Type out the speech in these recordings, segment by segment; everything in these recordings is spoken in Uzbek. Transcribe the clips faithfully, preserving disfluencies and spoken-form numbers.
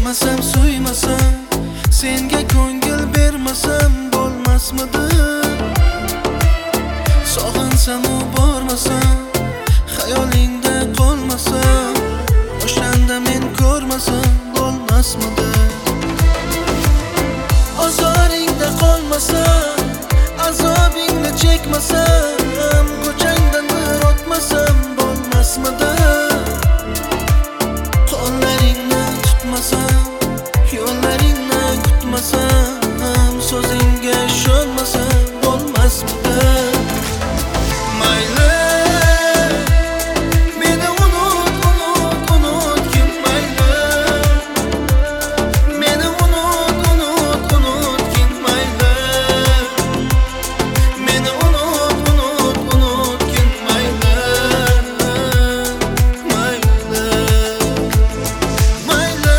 sevmasam, suymasam, senga ko'ngil bermasam bo'lmasmidi? Sog'insam u bormasam, xayolingda qolmasam, o'shanda men ko'rmasam bo'lmasmidi? Ozoringda qolmasam, azobingni chekmasam, ko'changdan bir o'tmasam bo'lmasmidi? Qo'llaringni tutmasam, yo'llaringni kutmasam, so'zingga ishonmasam bo'lmasmidi? Mayli, meni unut, unut, unutgin, mayli. Meni unut, unut, unutgin, mayli. Meni unut, unut, unutgin, mayli. Mayli, mayli.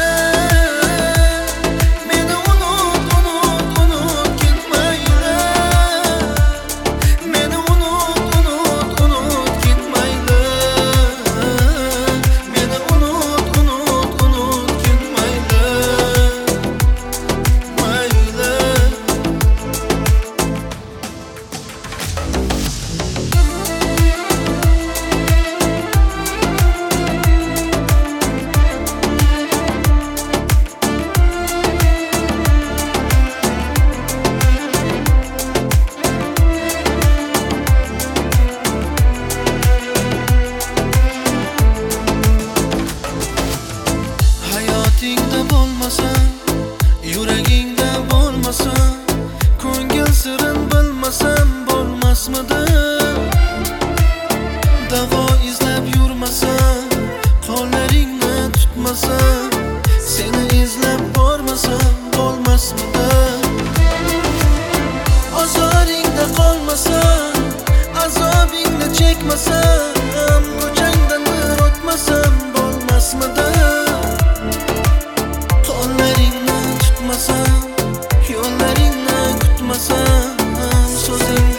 Meni unut, unut, unutgin, mayli. Meni unut, unut, unutgin, mayli. Meni unut, unut, unutgin, mayli. Mayli. Hayotingda bo'lmasam, yuragingda bo'lmasam, ko'ngil sirin bilmasam bo'lmasmidi? Davo izlab yurmasam, qo'llaringni tutmasam, seni izlab bormasam bo'lmasmidi? Ozoringda qolmasam, azobingni chekmasam, ko'changdan bir o'tmasam bo'lmasmidi? Qo'llaringni tutmasam, yo'llaringni kutmasam, so'zingni